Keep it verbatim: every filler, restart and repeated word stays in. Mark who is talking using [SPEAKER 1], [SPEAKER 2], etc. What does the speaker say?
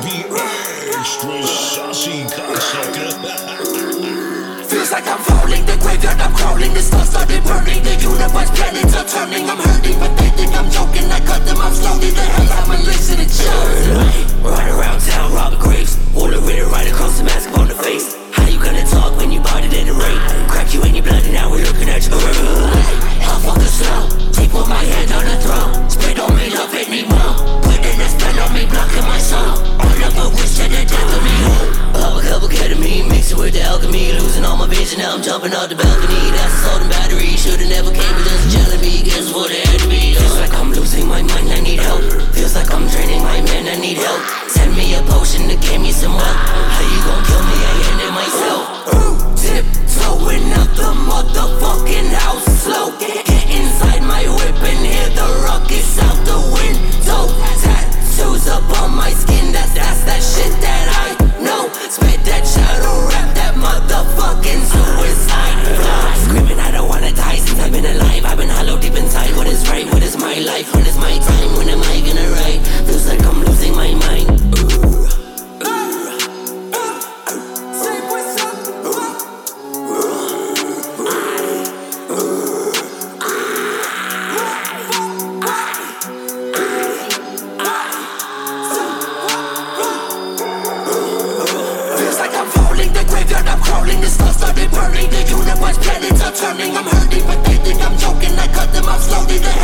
[SPEAKER 1] Extra saucy cocksucker.
[SPEAKER 2] Feels like I'm falling, the graveyard I'm crawling. The stars started burning, the universe planets are turning. I'm hurting, but they think I'm joking. I cut them off slowly, the hell I'm a list to the chosen. Ride around town, robbing graves. Water with it right across the mask on the face. How you gonna talk when you bought it at the rate? Crack you in your blood and now we're looking at you. I'll fuck the slow, take with my hand on the throne. Spit on me, love it me more. Put in a spell on me, blocking my soul. All of a wish to the death of me. Pop a cup of ketamine, mix it with the alchemy. Losing all my vision, now I'm jumping off the balcony. That's assault and battery, should've never came, but just jelly me. Guess what it had to be. Feels like I'm losing my mind, I need help. Feels like I'm draining my man, I need help. Send me a potion to give me some help. How you gon' kill me, I ended myself. Tiptoeing out the motherfucking house slow. Get inside my whip and hear the rockets out the window. Tattoos up on my skin, that's, that's that shit that I know. Spit that shadow rap, that motherfucking suicide flow. Screaming I don't wanna die since I've been alive. I've been hollow deep inside, what is right, what is my life? When is my time, when am I gonna write? Feels like I'm losing my mind. The stars started burning, the universe planets are turning. I'm hurting, but they think I'm joking. I cut them off slowly. The